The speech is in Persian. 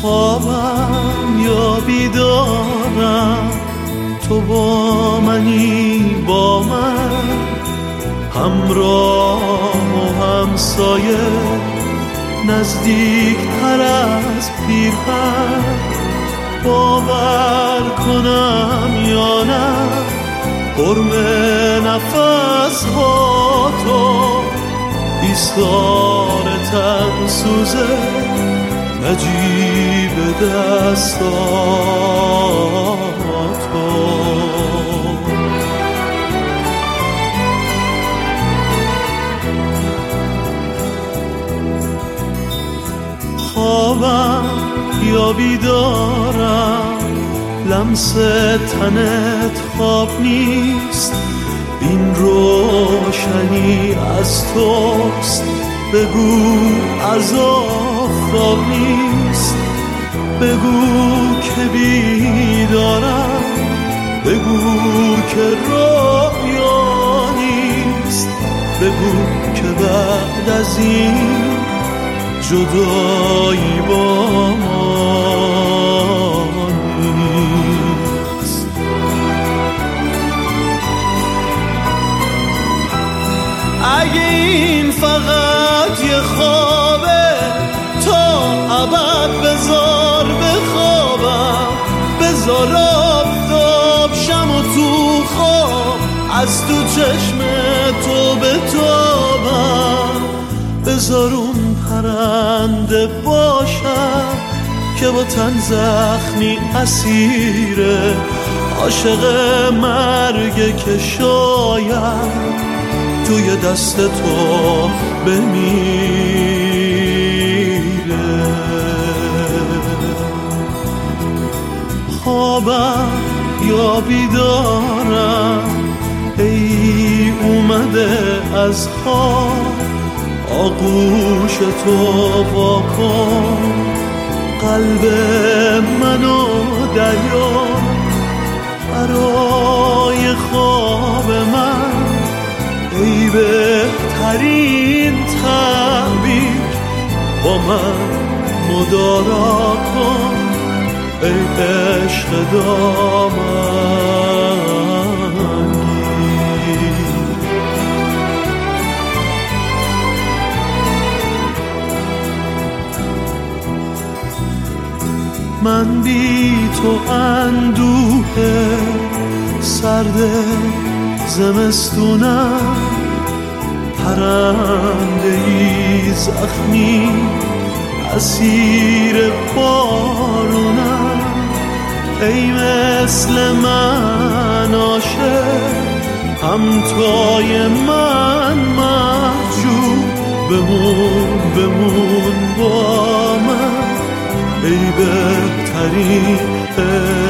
خوابم یا بیدارم، تو با منی با من، همراه و همسایه، نزدیک تر از پیرهن. باور کنم یا نه قرم نفس ها تو، ایثار تن سوزه نجیب دستا تو. خوابم یا بیدارم، لمس تنت خواب نیست، این روشنی از توست، بگو عذاب نیست، بگو که بیدارم، بگو که رویا نیست، بگو که بعد از این جدایی با ما نیست. اگه این فقط یه خوابه، تا ابد بذار بخوابم، بذار آفتاب شم و تو خواب از تو چشم تو بتابم، بذار اون پرنده باشم که با تن زخمی اسیره، عاشق مرگه که شاید توی دست تو بمیره. خوابم یا بیدارم، ای اومده از خواب، آغوش تو واکن قلب منو دریا، برای خواب من ای بهترین تعبیر، با من مدارا کن ای عشق دامنگیر. من بی تو اندوه سرد زمستونم، پرنده‌ای زخمی اسیر بارونم، ای مثل من عاشق همتای من محجوب، بمون با من ای بهترین